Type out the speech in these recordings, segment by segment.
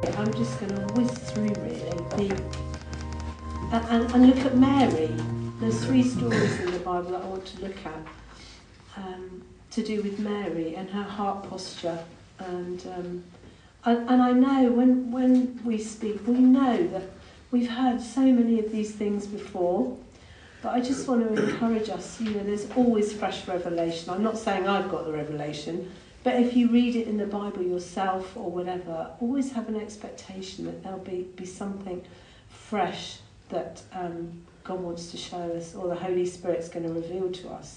I'm just going to whiz through really and look at Mary. There's 3 stories in the Bible that I want to look at to do with Mary and her heart posture. And I know when we speak, we know that we've heard so many of these things before, but I just want to encourage us, there's always fresh revelation. I'm not saying I've got the revelation, but if you read it in the Bible yourself or whatever, always have an expectation that there'll be something fresh that God wants to show us, or the Holy Spirit's going to reveal to us.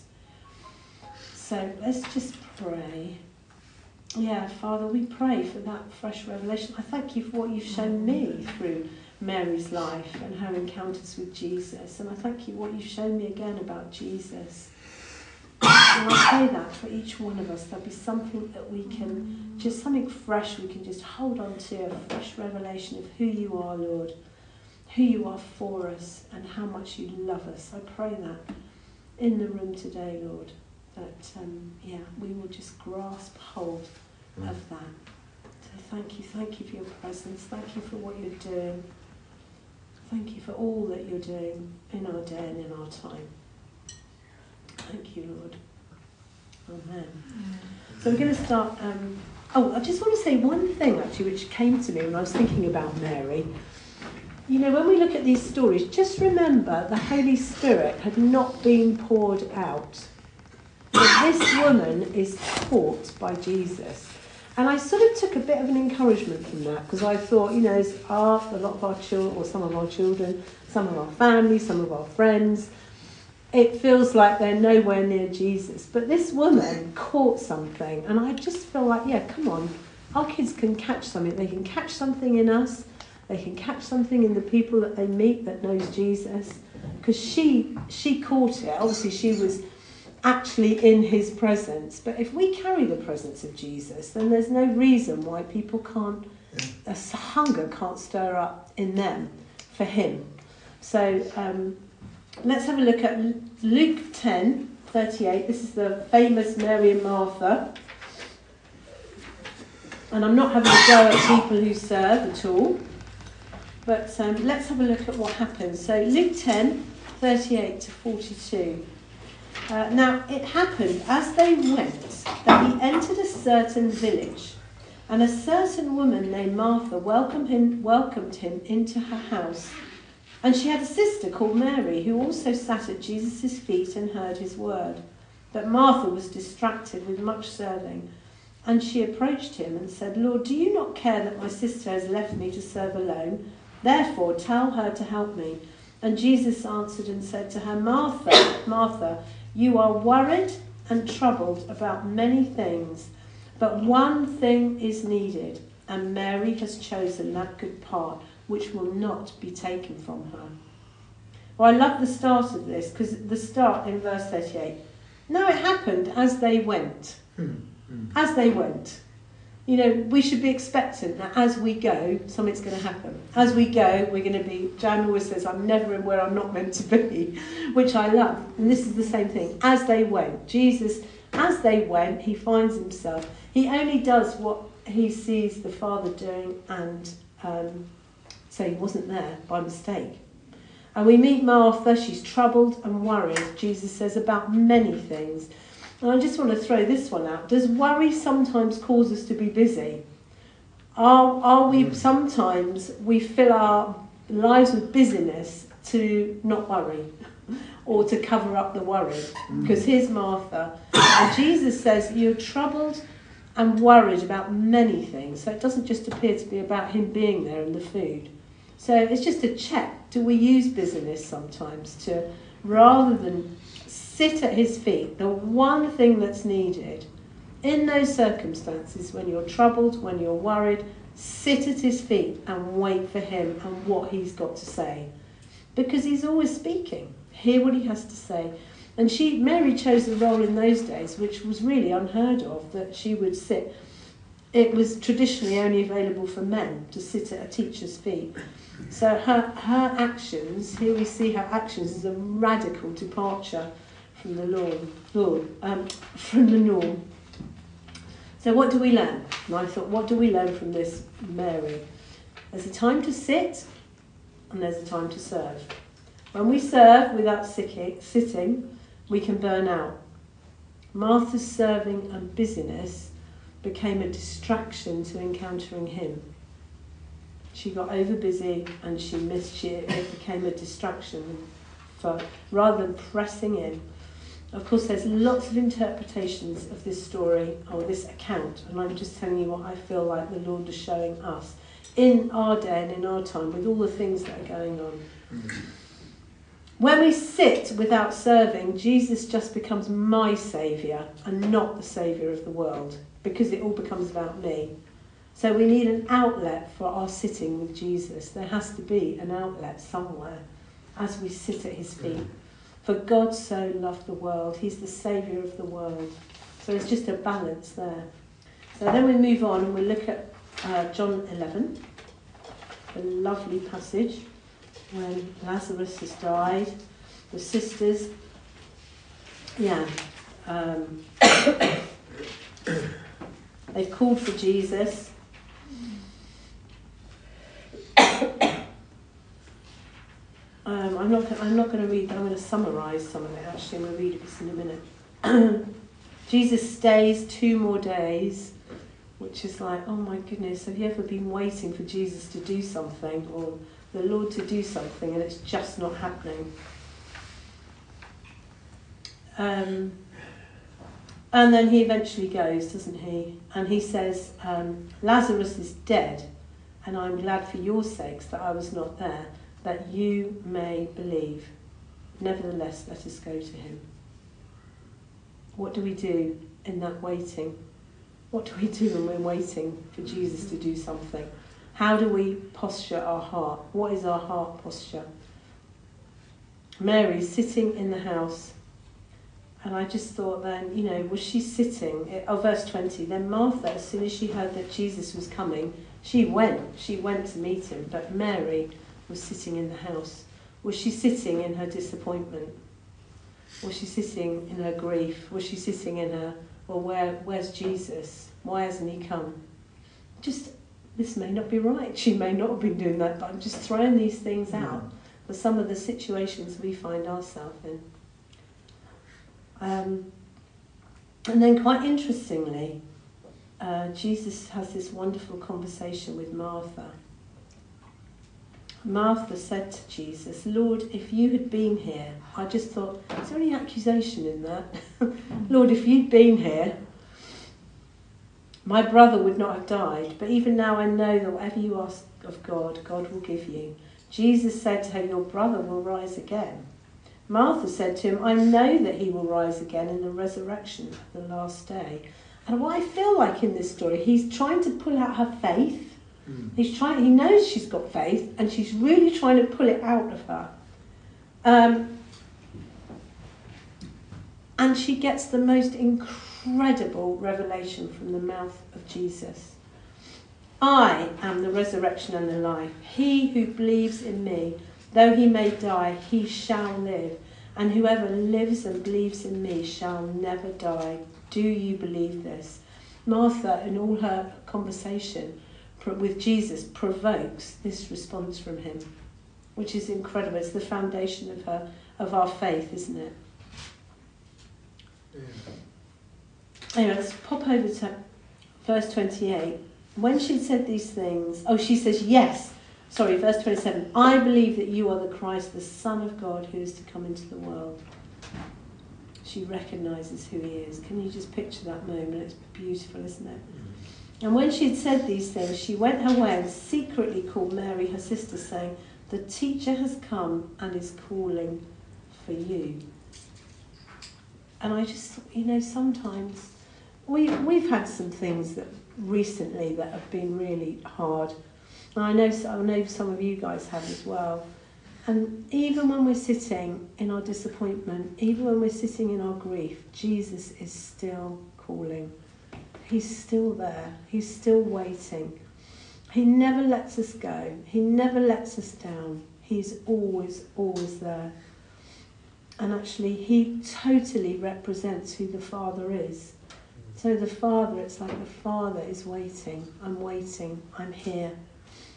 So let's just pray. Yeah, Father, we pray for that fresh revelation. I thank you for what you've shown me through Mary's life and her encounters with Jesus. And I thank you for what you've shown me again about Jesus. And I pray that for each one of us, there'll be something that we can, just something fresh we can just hold on to, a fresh revelation of who you are, Lord, who you are for us and how much you love us. I pray that in the room today, Lord, that we will just grasp hold of that. So thank you for your presence. Thank you for what you're doing. Thank you for all that you're doing in our day and in our time. Thank you, Lord. Amen. So we're going to start. I just want to say one thing actually, which came to me when I was thinking about Mary. When we look at these stories, just remember the Holy Spirit had not been poured out. But this woman is taught by Jesus. And I sort of took a bit of an encouragement from that, because I thought, there's a lot of our children, or some of our children, some of our family, some of our friends, it feels like they're nowhere near Jesus. But this woman caught something, and I just feel like, come on, our kids can catch something. They can catch something in us. They can catch something in the people that they meet that knows Jesus. Because she caught it. Obviously, she was actually in his presence. But if we carry the presence of Jesus, then there's no reason why people can't, a hunger can't stir up in them for him. So let's have a look at Luke 10:38. This is the famous Mary and Martha. And I'm not having a go at people who serve at all. But let's have a look at what happens. So Luke 10:38 to 42. Now it happened as they went that he entered a certain village, and a certain woman named Martha welcomed him into her house. And she had a sister called Mary, who also sat at Jesus' feet and heard his word. But Martha was distracted with much serving. And she approached him and said, "Lord, do you not care that my sister has left me to serve alone? Therefore, tell her to help me." And Jesus answered and said to her, "Martha, Martha, you are worried and troubled about many things, but one thing is needed, and Mary has chosen that good part which will not be taken from her." Well, I love the start of this, because the start in verse 38. Now it happened as they went. As they went. We should be expectant that as we go, something's going to happen. As we go, we're going to be, Jan always says, I'm never in where I'm not meant to be, which I love. And this is the same thing. As they went. Jesus, as they went, he finds himself. He only does what he sees the Father doing, and so he wasn't there by mistake. And we meet Martha. She's troubled and worried, Jesus says, about many things. And I just want to throw this one out. Does worry sometimes cause us to be busy? Are we sometimes we fill our lives with busyness to not worry or to cover up the worry? Because here's Martha, and Jesus says you're troubled and worried about many things. So it doesn't just appear to be about him being there and the food. So it's just a check. Do we use busyness sometimes to, rather than sit at his feet, the one thing that's needed in those circumstances, when you're troubled, when you're worried, sit at his feet and wait for him and what he's got to say, because he's always speaking. Hear what he has to say. And Mary chose the role in those days, which was really unheard of, that she would sit. It was traditionally only available for men to sit at a teacher's feet. So her actions, here we see her actions as a radical departure from the norm. So what do we learn? And I thought, what do we learn from this Mary? There's a time to sit and there's a time to serve. When we serve without sitting, we can burn out. Martha's serving and busyness became a distraction to encountering him. She got over busy and it became a distraction for rather than pressing in. Of course, there's lots of interpretations of this story or this account, and I'm just telling you what I feel like the Lord is showing us in our day and in our time with all the things that are going on. When we sit without serving, Jesus just becomes my saviour and not the saviour of the world, because it all becomes about me. So we need an outlet for our sitting with Jesus. There has to be an outlet somewhere as we sit at his feet. For God so loved the world. He's the saviour of the world. So it's just a balance there. So then we move on and we look at John 11, a lovely passage when Lazarus has died. The sisters, they've called for Jesus. I'm not going to read, but I'm going to summarise some of it. Actually, I'm going to read this in a minute. Jesus stays 2 more days, which is like, oh my goodness, have you ever been waiting for Jesus to do something or the Lord to do something and it's just not happening? And then he eventually goes, doesn't he? And he says, Lazarus is dead, and I'm glad for your sakes that I was not there, that you may believe. Nevertheless, let us go to him. What do we do in that waiting? What do we do when we're waiting for Jesus to do something? How do we posture our heart? What is our heart posture? Mary's sitting in the house. And I just thought then, was she sitting? Verse 20. Then Martha, as soon as she heard that Jesus was coming, she went to meet him. But Mary was sitting in the house. Was she sitting in her disappointment? Was she sitting in her grief? Was she sitting in her, well, where's Jesus? Why hasn't he come? This may not be right. She may not have been doing that, but I'm just throwing these things out for some of the situations we find ourselves in. And then quite interestingly, Jesus has this wonderful conversation with Martha. Martha said to Jesus, Lord, if you had been here, I just thought, is there any accusation in that? Lord, if you'd been here, my brother would not have died. But even now I know that whatever you ask of God, God will give you. Jesus said to her, your brother will rise again. Martha said to him, I know that he will rise again in the resurrection of the last day. And what I feel like in this story, he's trying to pull out her faith. He knows she's got faith, and she's really trying to pull it out of her. And she gets the most incredible revelation from the mouth of Jesus. I am the resurrection and the life. He who believes in me, though he may die, he shall live. And whoever lives and believes in me shall never die. Do you believe this? Martha, in all her conversation with Jesus, provokes this response from him, which is incredible. It's the foundation of our faith, isn't it? Yeah. Anyway, let's pop over to verse 28. When she said these things, she says, verse 27, I believe that you are the Christ, the Son of God, who is to come into the world. She recognises who he is. Can you just picture that moment? It's beautiful, isn't it? And when she had said these things, she went her way and secretly called Mary, her sister, saying, the teacher has come and is calling for you. And I just thought, sometimes we've had some things that recently that have been really hard. And I know some of you guys have as well. And even when we're sitting in our disappointment, even when we're sitting in our grief, Jesus is still calling. He's still there. He's still waiting. He never lets us go. He never lets us down. He's always, always there. And actually, he totally represents who the Father is. So the Father, it's like the Father is waiting. I'm waiting. I'm here.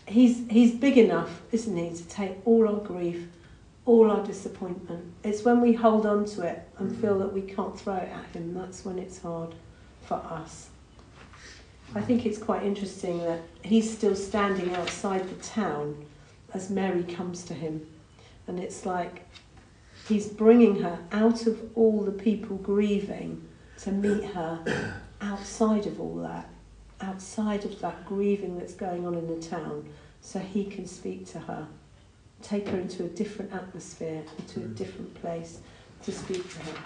he's big enough, isn't he, to take all our grief, all our disappointment. It's when we hold on to it and feel that we can't throw it at him, that's when it's hard for us. I think it's quite interesting that he's still standing outside the town as Mary comes to him. And it's like he's bringing her out of all the people grieving to meet her outside of all that, outside of that grieving that's going on in the town, so he can speak to her, take her into a different atmosphere, into a different place to speak to her.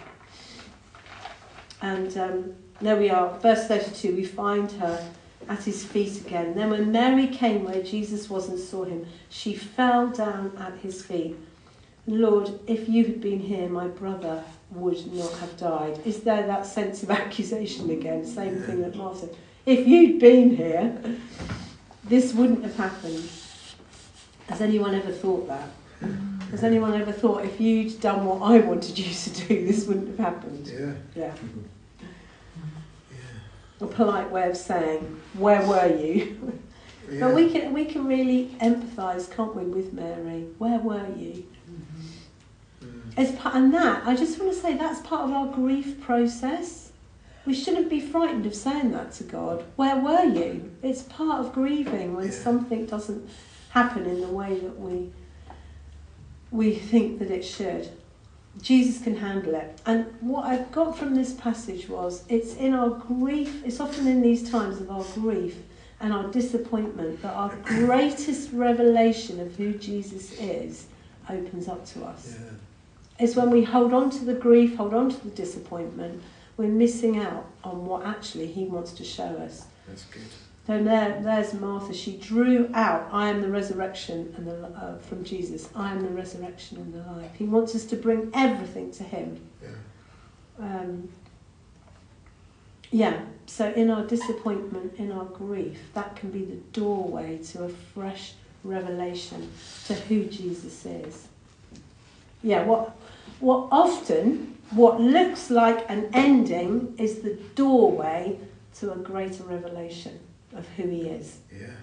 And there we are, verse 32, we find her at his feet again. Then when Mary came where Jesus was and saw him, she fell down at his feet. Lord, if you had been here, my brother would not have died. Is there that sense of accusation again? Same thing that Martha. If you'd been here, this wouldn't have happened. Has anyone ever thought that? Has anyone ever thought, if you'd done what I wanted you to do, this wouldn't have happened? Yeah. A polite way of saying, where were you? But we can really empathise, can't we, with Mary? Where were you? And that, I just want to say, that's part of our grief process. We shouldn't be frightened of saying that to God. Where were you? It's part of grieving when something doesn't happen in the way that we think that it should. Jesus can handle it. And what I got from this passage was, it's in our grief, it's often in these times of our grief and our disappointment that our greatest revelation of who Jesus is opens up to us. Yeah. It's when we hold on to the grief, hold on to the disappointment, we're missing out on what actually he wants to show us. That's good. So there's Martha. She drew out, I am the resurrection and from Jesus. I am the resurrection and the life. He wants us to bring everything to him. So in our disappointment, in our grief, that can be the doorway to a fresh revelation to who Jesus is. What looks like an ending is the doorway to a greater revelation of who he is.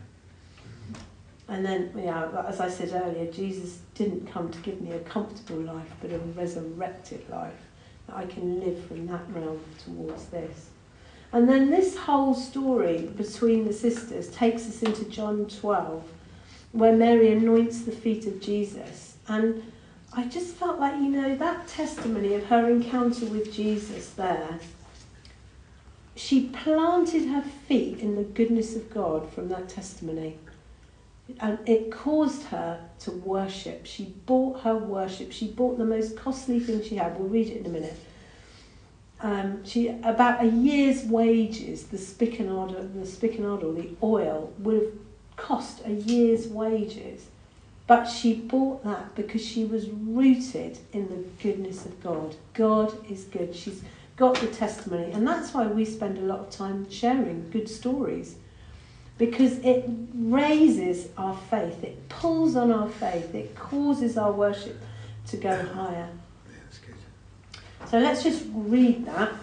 And then, as I said earlier, Jesus didn't come to give me a comfortable life, but a resurrected life. That I can live from that realm towards this. And then this whole story between the sisters takes us into John 12, where Mary anoints the feet of Jesus. And I just felt like, that testimony of her encounter with Jesus there, she planted her feet in the goodness of God from that testimony. And it caused her to worship. She bought her worship. She bought the most costly thing she had. We'll read it in a minute. About a year's wages, the spikenard, the oil, would have cost a year's wages. But she bought that because she was rooted in the goodness of God. God is good. She's got the testimony. And that's why we spend a lot of time sharing good stories. Because it raises our faith. It pulls on our faith. It causes our worship to go higher. Yeah, that's good. So let's just read that.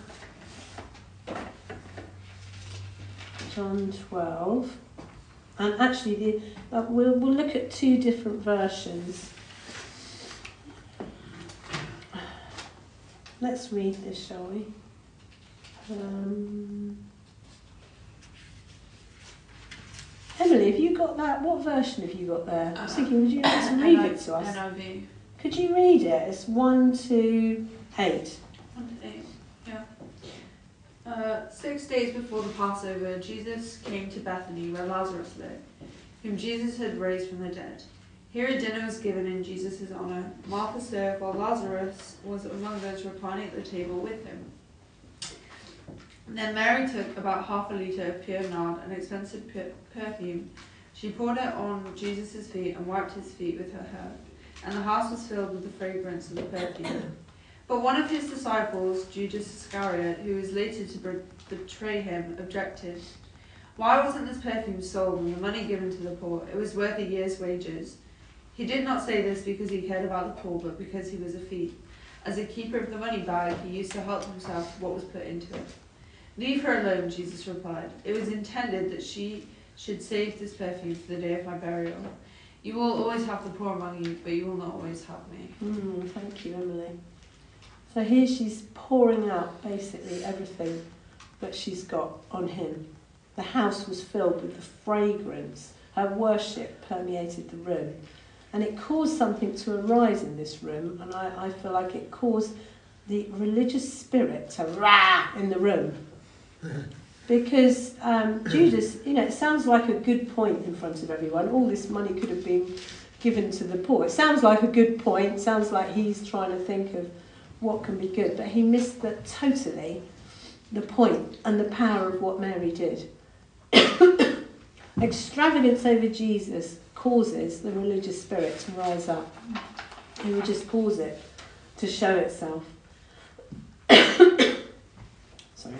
John 12. And actually, we'll look at two different versions. Let's read this, shall we? Emily, have you got that? What version have you got there? I was thinking, would you like to read it to us? NIV. Could you read it? It's 1 to 8. 1 to 8, yeah. 6 days before the Passover, Jesus came to Bethany, where Lazarus lived, whom Jesus had raised from the dead. Here a dinner was given in Jesus' honour. Martha served, while Lazarus was among those reclining at the table with him. Then Mary took about half a litre of pure nard, an expensive perfume. She poured it on Jesus' feet and wiped his feet with her hair, and the house was filled with the fragrance of the perfume. But one of his disciples, Judas Iscariot, who was later to betray him, objected. Why wasn't this perfume sold and the money given to the poor? It was worth a year's wages. He did not say this because he cared about the poor, but because he was a thief. As a keeper of the money bag, he used to help himself to what was put into it. Leave her alone, Jesus replied. It was intended that she should save this perfume for the day of my burial. You will always have the poor among you, but you will not always have me. Thank you, Emily. So here she's pouring out basically everything that she's got on him. The house was filled with the fragrance. Her worship permeated the room. And it caused something to arise in this room, and I feel like it caused the religious spirit to rah in the room. Because Judas, it sounds like a good point in front of everyone. All this money could have been given to the poor. It sounds like a good point. It sounds like he's trying to think of what can be good. But he missed totally the point and the power of what Mary did. Extravagance over Jesus causes the religious spirit to rise up. It will just cause it to show itself. Sorry.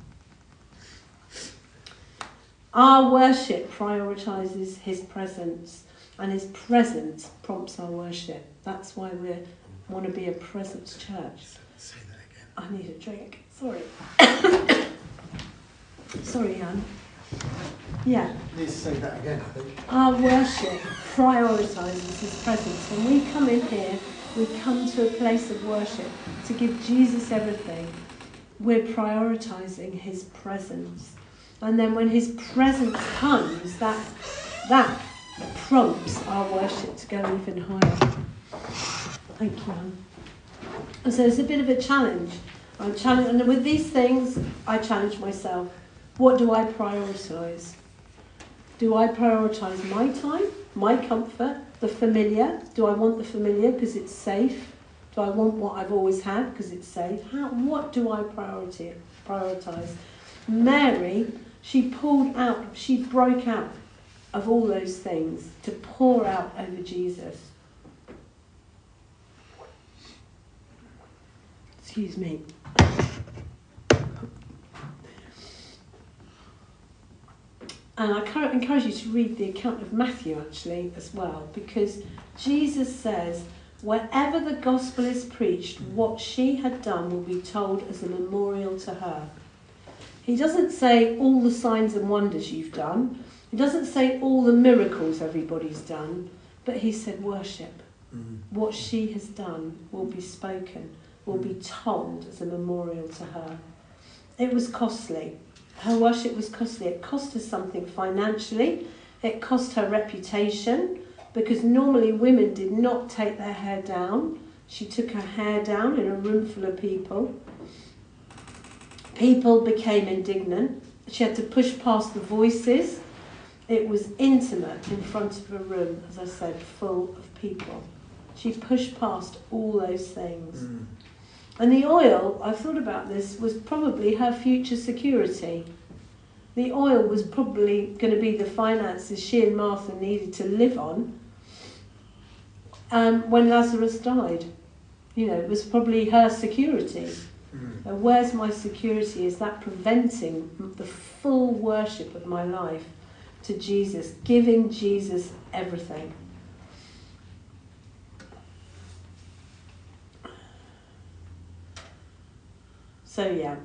Our worship prioritises his presence, and his presence prompts our worship. That's why we want to be a presence church. Say that again. I need a drink. Sorry. Sorry, Anne. Yeah. You need to say that again, I think. Our worship prioritises his presence. When we come in here, we come to a place of worship to give Jesus everything. We're prioritising his presence. And then when his presence comes, that prompts our worship to go even higher. Thank you, Anne. And so it's a bit of a challenge. And with these things, I challenge myself. What do I prioritise? Do I prioritise my time, my comfort, the familiar? Do I want the familiar because it's safe? Do I want what I've always had because it's safe? What do I prioritise? Mary, she broke out of all those things to pour out over Jesus. Excuse me. And I encourage you to read the account of Matthew actually as well, because Jesus says, wherever the gospel is preached, what she had done will be told as a memorial to her. He doesn't say all the signs and wonders you've done. He doesn't say all the miracles everybody's done, but he said worship. What she has done will be spoken, will be told as a memorial to her. It was costly. Her worship was costly. It cost her something financially. It cost her reputation, because normally women did not take their hair down. She took her hair down in a room full of people. People became indignant. She had to push past the voices. It was intimate in front of a room, as I said, full of people. She pushed past all those things. And the oil, I've thought about this, was probably her future security. The oil was probably going to be the finances she and Martha needed to live on when Lazarus died. It was probably her security. Where's my security? Is that preventing the full worship of my life to Jesus, giving Jesus everything? So yeah,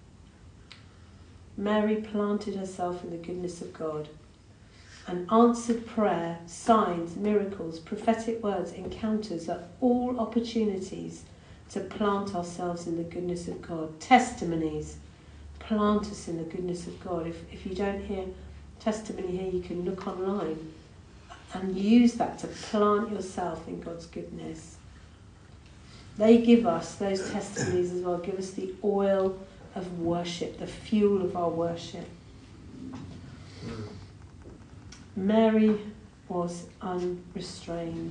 Mary planted herself in the goodness of God, and answered prayer, signs, miracles, prophetic words, encounters are all opportunities to plant ourselves in the goodness of God. Testimonies plant us in the goodness of God. If you don't hear testimony here, you can look online and use that to plant yourself in God's goodness. They give us, those testimonies as well, give us the oil of worship, the fuel of our worship. Mary was unrestrained.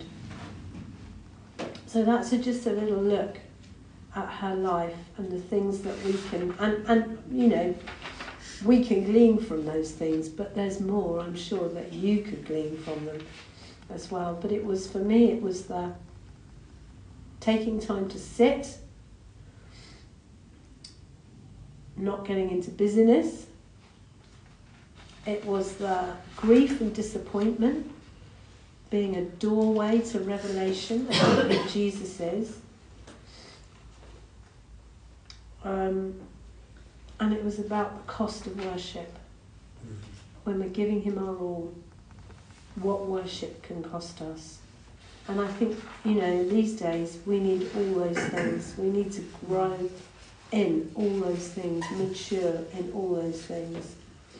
So that's just a little look at her life and the things that we can, and we can glean from those things, but there's more, I'm sure, that you could glean from them as well. But for me, it was the taking time to sit, not getting into busyness. It was the grief and disappointment being a doorway to revelation of who Jesus is. And it was about the cost of worship. when we're giving him our all, what worship can cost us. And I think, these days we need all those things. We need to grow in all those things, mature in all those things.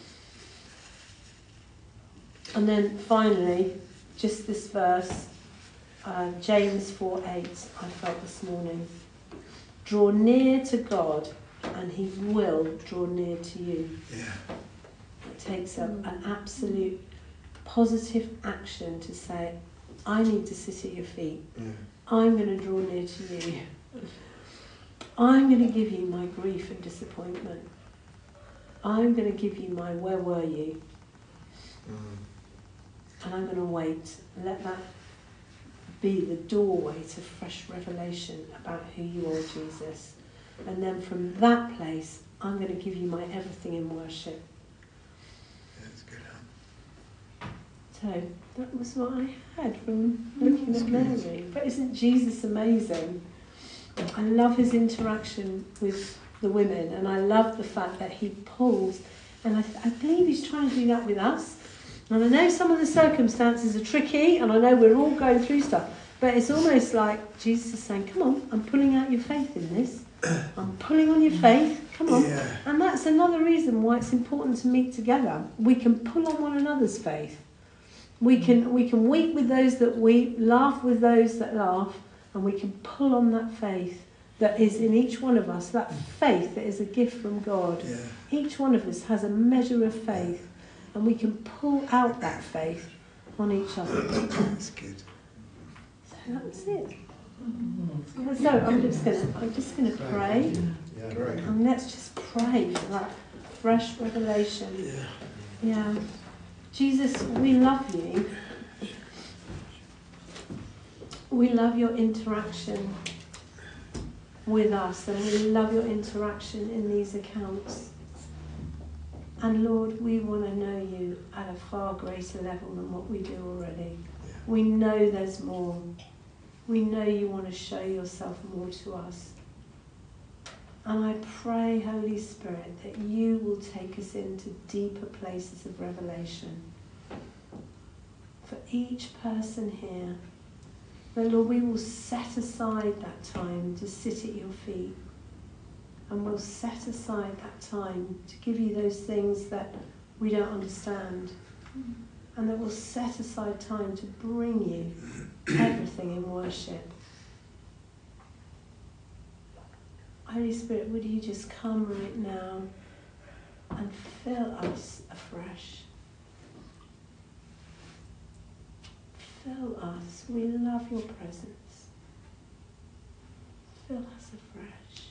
And then finally, just this verse, James 4:8, I felt this morning. Draw near to God and he will draw near to you. Yeah. It takes an absolute positive action to say, I need to sit at your feet. Yeah. I'm going to draw near to you. I'm going to give you my grief and disappointment. I'm going to give you my where were you? And I'm going to wait. Let that be the doorway to fresh revelation about who you are, Jesus. And then from that place, I'm going to give you my everything in worship. Yeah, that's good, huh? So that was what I had from looking at Mary. But isn't Jesus amazing? I love his interaction with the women, and I love the fact that he pulls, and I believe he's trying to do that with us. And I know some of the circumstances are tricky, and I know we're all going through stuff, but it's almost like Jesus is saying, come on, I'm pulling out your faith in this. I'm pulling on your faith, come on. Yeah. And that's another reason why it's important to meet together. We can pull on one another's faith. We can weep with those that weep, laugh with those that laugh, and we can pull on that faith that is in each one of us, that faith that is a gift from God. Yeah. Each one of us has a measure of faith, and we can pull out that faith on each other. That's good. So that's it. So I'm just gonna pray, Yeah, great. and let's just pray for that fresh revelation. Yeah. Jesus, we love you. We love your interaction with us, and we love your interaction in these accounts. And Lord, we want to know you at a far greater level than what we do already. We know there's more. We know you want to show yourself more to us. And I pray, Holy Spirit, that you will take us into deeper places of revelation. For each person here, that Lord, we will set aside that time to sit at your feet. And we'll set aside that time to give you those things that we don't understand. And that we'll set aside time to bring you everything in worship. Holy Spirit, would you just come right now and fill us afresh? Fill us. We love your presence. Fill us afresh.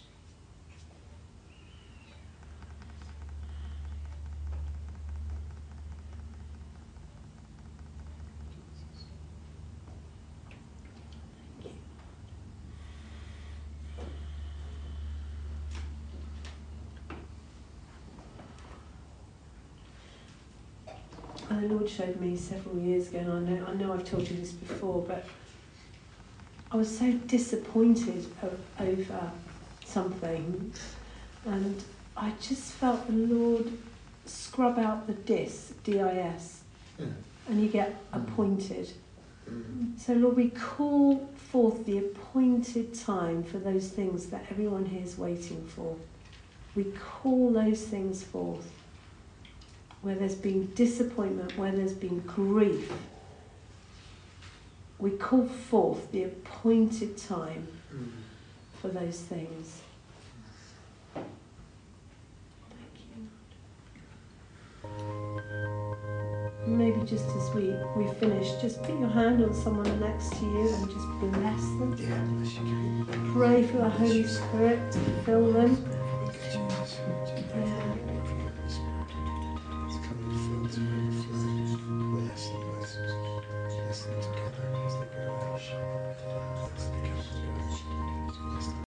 And the Lord showed me several years ago, and I know I've told you this before, but I was so disappointed over something, and I just felt the Lord scrub out the D-I-S, and you get appointed. So Lord, we call forth the appointed time for those things that everyone here is waiting for. We call those things forth. Where there's been disappointment, where there's been grief, we call forth the appointed time for those things. Thank you. Maybe just as we finish, just put your hand on someone next to you and just bless them. Yeah, bless you. Pray for the Holy Spirit to fill them.